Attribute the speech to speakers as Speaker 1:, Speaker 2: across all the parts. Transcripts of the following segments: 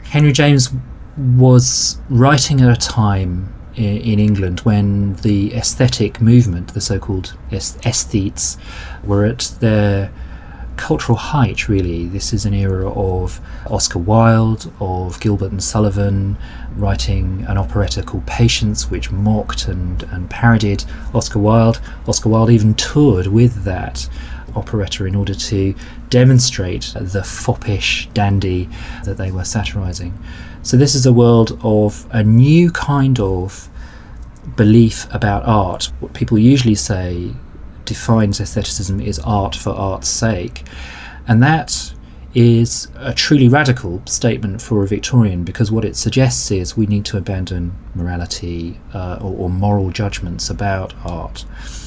Speaker 1: Henry James was writing at a time in England when the aesthetic movement, the so-called aesthetes, were at their cultural height, really. This is an era of Oscar Wilde, of Gilbert and Sullivan, writing an operetta called Patience, which mocked and parodied Oscar Wilde. Oscar Wilde even toured with that operetta in order to demonstrate the foppish dandy that they were satirising. So this is a world of a new kind of belief about art. What people usually say defines aestheticism is art for art's sake, and that is a truly radical statement for a Victorian, because what it suggests is we need to abandon morality or moral judgments about art.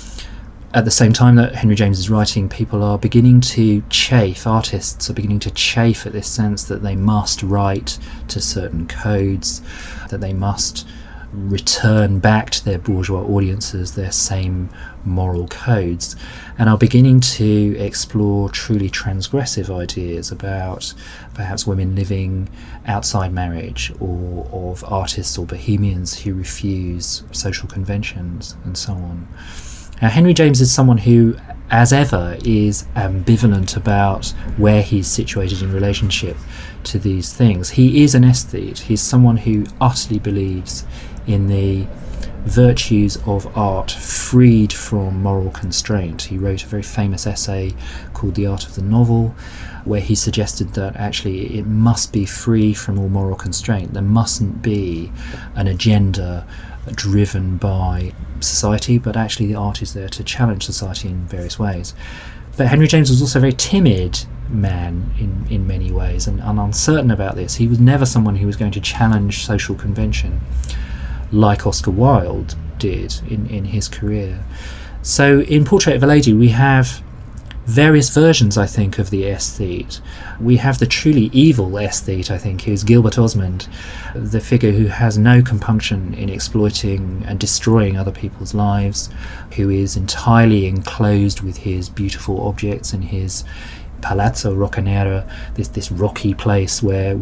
Speaker 1: At the same time that Henry James is writing, people are beginning to chafe, artists are beginning to chafe at this sense that they must write to certain codes, that they must return back to their bourgeois audiences their same moral codes, and are beginning to explore truly transgressive ideas about perhaps women living outside marriage, or of artists or bohemians who refuse social conventions and so on. Now, Henry James is someone who, as ever, is ambivalent about where he's situated in relationship to these things. He is an aesthete. He's someone who utterly believes in the virtues of art freed from moral constraint. He wrote a very famous essay called The Art of the Novel, where he suggested that actually it must be free from all moral constraint. There mustn't be an agenda driven by society, but actually the art is there to challenge society in various ways. But Henry James was also a very timid man in many ways, and uncertain about this. He was never someone who was going to challenge social convention like Oscar Wilde did in his career. So in Portrait of a Lady we have various versions, I think, of the aesthete. We have the truly evil aesthete, I think, who's Gilbert Osmond, the figure who has no compunction in exploiting and destroying other people's lives, who is entirely enclosed with his beautiful objects and his Palazzo Roccanera, this rocky place where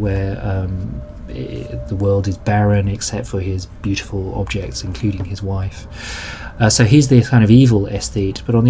Speaker 1: the world is barren except for his beautiful objects, including his wife. So he's the kind of evil aesthete, but on the